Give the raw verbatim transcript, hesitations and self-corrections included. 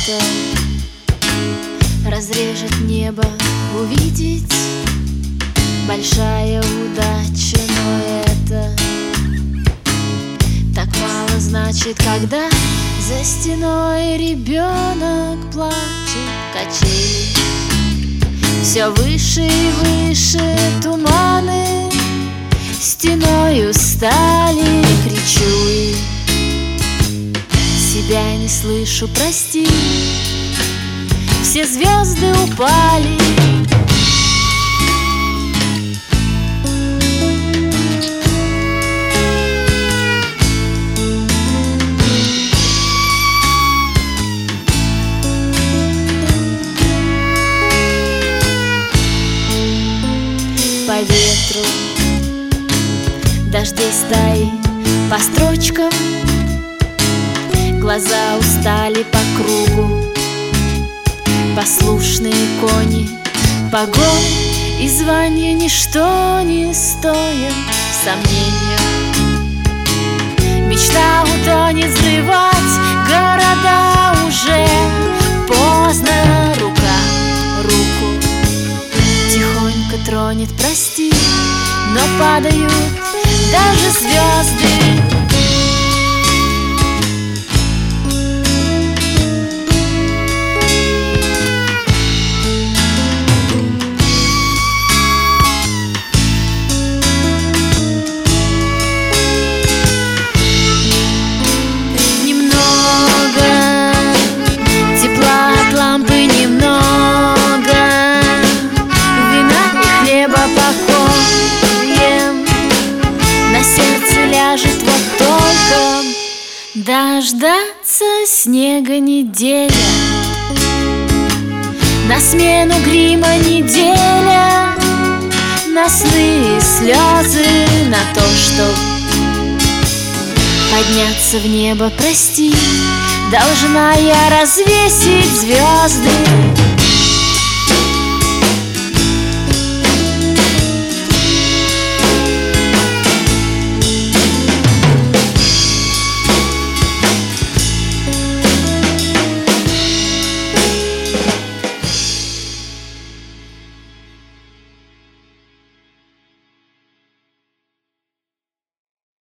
это разрежет небо, увидеть большая удача, но это так мало значит, когда за стеной ребенок плачет. Качели все выше и выше, туманы стеною стали. Кричу и себя не слышу, прости, все звезды упали. По ветру дождей стаи, по строчкам глаза устали по кругу. Послушные кони, погонь и звания ничто не стоят. Сомнения, мечта утонет, взрывать города уже поздно. Рука руку тихонько тронет, прости, но падают даже звезды. Вот только дождаться снега неделя, на смену грима неделя, на сны и слезы, на то, что подняться в небо, прости, должна я развесить звезды.